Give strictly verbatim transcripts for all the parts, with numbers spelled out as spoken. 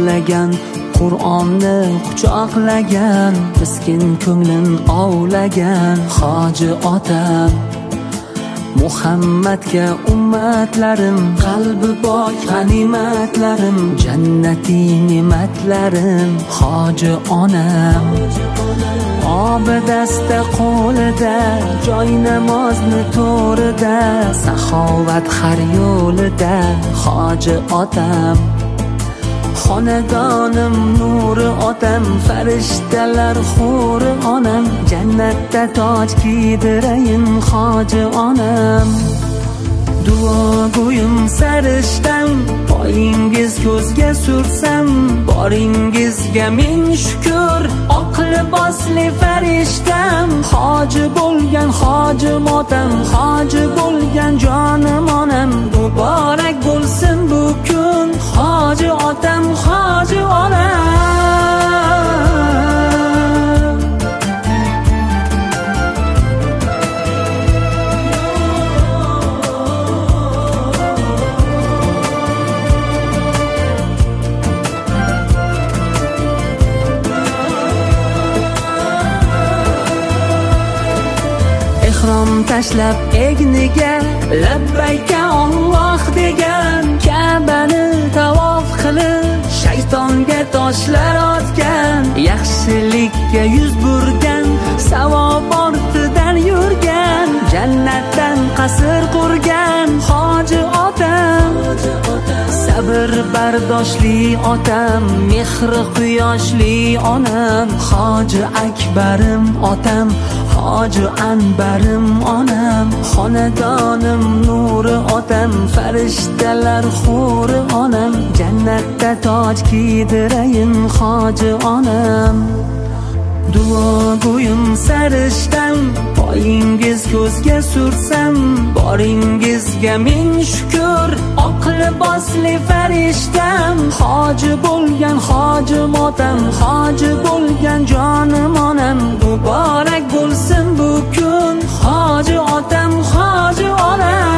yodlagan, Qur'onni quchoqlagan, miskin ko'nglim ovlagan hoji otam. Muhammadga ummatlarim, qalbi pok g'animatlarim, jannatiy ne'matlarim hoji onam. Obidasda qo'lida, joy namozni to'rida, saxovat har yo'lida hoji otam. Xonadonim nuri otam, farishtalar xuri onam, jannatda toj kiydirayin hoji onam. Duo go'yim sarishtam, poyingiz ko'zga sursam, boringizga ming shukr, oq libosli farishtam. Hoji bo'lgan hoji motam, hoji bo'lgan jonim onam, muborak bo'lsin bu kun hoji otam, hoji onam. Ihrom tashlab egniga, labbayka Alloh degan, Ka'bani tavof qilib shaytonga toshlar otgan, yaxshilikka yuz burgan, savob ortidan yurgan, jannatdan qasr qurgan hoji otam. Sabr bardoshli otam, mehri quyoshli onam, hoji akbarim otam, hoji anbarim onam. Xonadonim nuri otam, farishtalar xuri onam, jannatda toj kiydirayin hoji onam. Duo go'yim sarishtam, poyingiz ko'zga sursam, boringizga ming shukr, oq libosli farishtam. Hoji bo'lgan hoji motam, hoji bo'lgan jonim onam, muborak bo'lsin bu kun hoji otam, hoji onam.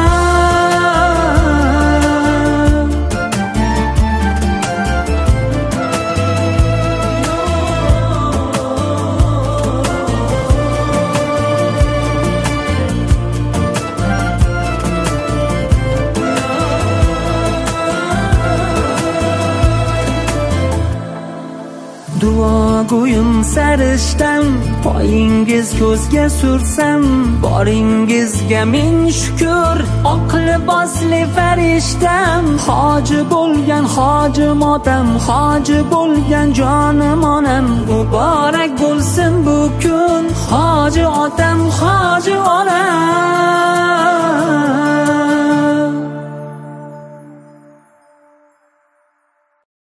Duo go'yim sarishtam, poyingiz ko'zga sursam, boringizga ming shukr, oq libosli farishtam. Hoji bo'lgan hoji motam, hoji bo'lgan jonim onam, muborak bo'lsin bu kun hoji otam, hoji